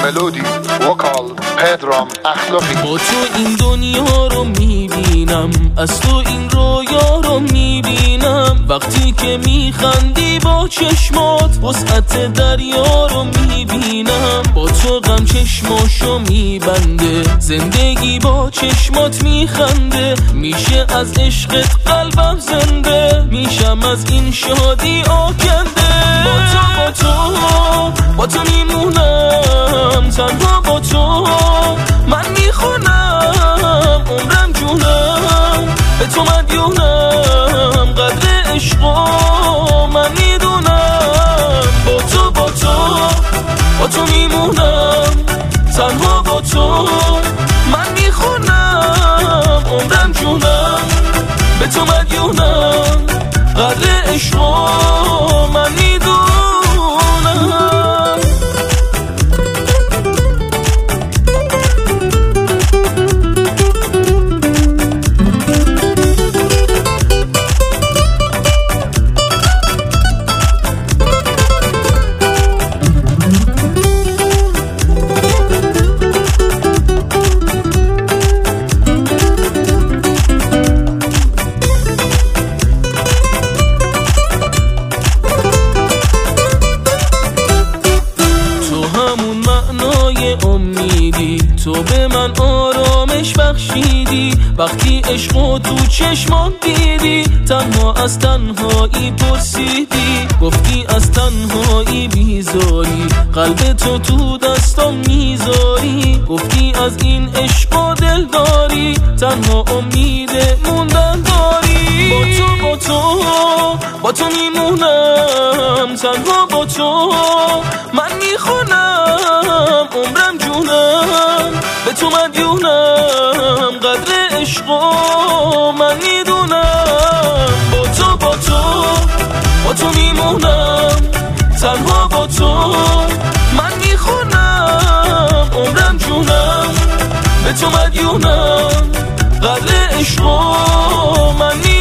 ملودی وکال پدرام اخلاقی. با تو این دنیا رو میبینم، از تو این رویا رو میبینم، وقتی که میخندی با چشمات وسعت دریا رو میبینم، با تو غم چشماشو میبنده، زندگی با چشمات میخنده، میشه از عشقت قلبم زنده، میشم از این شادی آکنده. با تو میمونم، تنها با تو من میخونم، عمرم جونم به تو مدیونم، قدر عشقو من میدونم. با تو میمونم، تنها با تو من میخونم، عمرم جونم به تو مدیونم، قدر عشقو من میدونم. امیدی تو به من آرامش بخشیدی، وقتی عشقو تو چشمات دیدی، تنها از تنهایی پرسیدی، گفتی از تنهایی بیزاری، قلب تو دستم میذاری، گفتی از این عشقو دل داری، تنها امید موندن داری. با تو میمونم، تنها با تو من میخونم، عمرم جونم به تو مدیونم، قدر عشقو من میدونم. با تو میمونم، تنها با تو من میخونم، عمرم جونم به تو مدیونم، قدر عشقو من میدونم.